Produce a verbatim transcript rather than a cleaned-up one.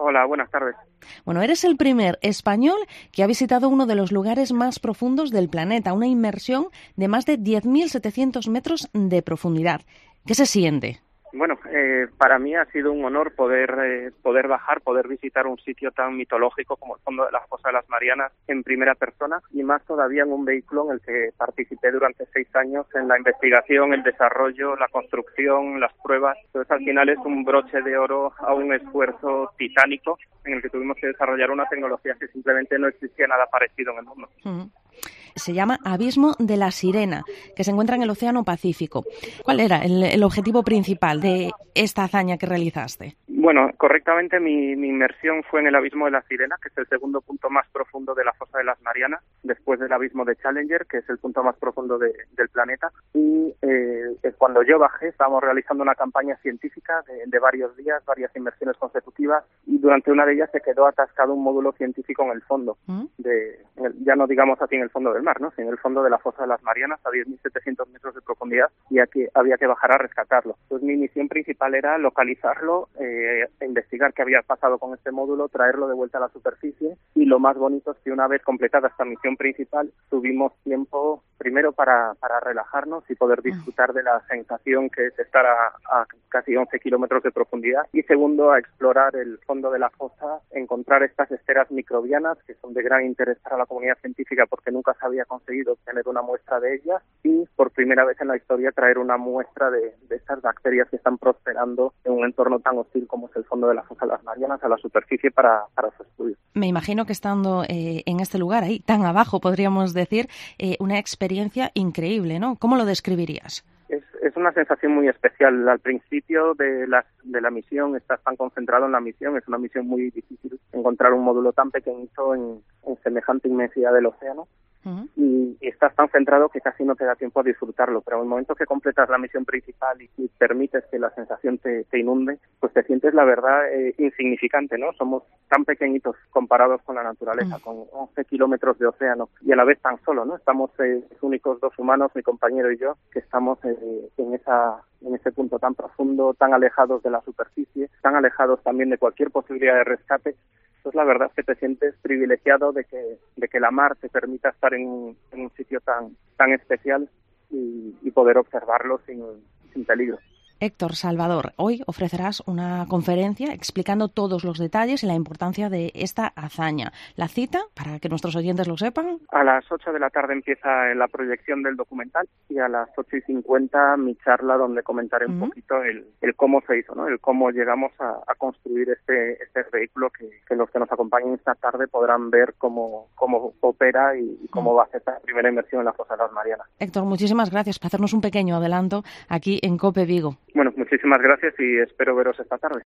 Hola, buenas tardes. Bueno, eres el primer español que ha visitado uno de los lugares más profundos del planeta, una inmersión de más de diez mil setecientos metros de profundidad. ¿Qué se siente? Bueno, eh, para mí ha sido un honor poder eh, poder bajar, poder visitar un sitio tan mitológico como el fondo de la Fosa de las Marianas en primera persona, y más todavía en un vehículo en el que participé durante seis años en la investigación, el desarrollo, la construcción, las pruebas. Entonces, al final es un broche de oro a un esfuerzo titánico en el que tuvimos que desarrollar una tecnología que simplemente no existía nada parecido en el mundo. Uh-huh. Se llama Abismo de la Sirena, que se encuentra en el Océano Pacífico. ¿Cuál era el, el objetivo principal de esta hazaña que realizaste? Bueno, correctamente mi, mi inmersión fue en el Abismo de la Sirena, que es el segundo punto más profundo de la Fosa de las Marianas, después del Abismo de Challenger, que es el punto más profundo de, del planeta. Y eh, cuando yo bajé, estábamos realizando una campaña científica de, de varios días, varias inmersiones consecutivas, y durante una de ellas se quedó atascado un módulo científico en el fondo, ¿Mm? de, en el, ya no digamos así en el fondo del mar, ¿no? sino en el fondo de la Fosa de las Marianas, a diez mil setecientos metros de profundidad, y aquí había que bajar a rescatarlo. Entonces mi misión principal era localizarlo, eh, investigar qué había pasado con este módulo, traerlo de vuelta a la superficie, y lo más bonito es que una vez completada esta misión principal tuvimos tiempo primero para, para relajarnos y poder disfrutar de la sensación que es estar a, a casi once kilómetros de profundidad, y segundo a explorar el fondo de la fosa, encontrar estas esferas microbianas que son de gran interés para la comunidad científica porque nunca se había conseguido obtener una muestra de ellas, y por primera vez en la historia traer una muestra de, de estas bacterias que están prosperando en un entorno tan hostil como es el fondo de la Fosa de las Marianas a la superficie para, para su estudio. Me imagino que estando eh, en este lugar, ahí tan abajo, podríamos decir, eh, una experiencia increíble, ¿no? ¿Cómo lo describirías? Es, es una sensación muy especial. Al principio de la, de la misión, estás tan concentrado en la misión, es una misión muy difícil encontrar un módulo tan pequeñito en, en semejante inmensidad del océano. Uh-huh. y, y estás tan centrado que casi no te da tiempo a disfrutarlo, pero en el momento que completas la misión principal y, y permites que la sensación te, te inunde, pues te sientes la verdad eh, insignificante, ¿no? Somos tan pequeñitos comparados con la naturaleza, uh-huh. con once kilómetros de océano, y a la vez tan solo, ¿no? Estamos eh, los únicos dos humanos, mi compañero y yo, que estamos eh, en esa en ese punto tan profundo, tan alejados de la superficie, tan alejados también de cualquier posibilidad de rescate. Pues la verdad es que te sientes privilegiado de que de que la mar te permita estar en, en un sitio tan tan especial y, y poder observarlo sin, sin peligro. Héctor Salvador, hoy ofrecerás una conferencia explicando todos los detalles y la importancia de esta hazaña. ¿La cita, para que nuestros oyentes lo sepan? A las ocho de la tarde empieza la proyección del documental, y a las ocho y cincuenta mi charla, donde comentaré un uh-huh. poquito el, el cómo se hizo, ¿no? El cómo llegamos a, a construir este este vehículo que, que los que nos acompañen esta tarde podrán ver cómo, cómo opera y, y cómo uh-huh. va a ser esta primera inmersión en la Fosa de las Marianas. Héctor, muchísimas gracias por hacernos un pequeño adelanto aquí en COPE Vigo. Bueno, muchísimas gracias y espero veros esta tarde.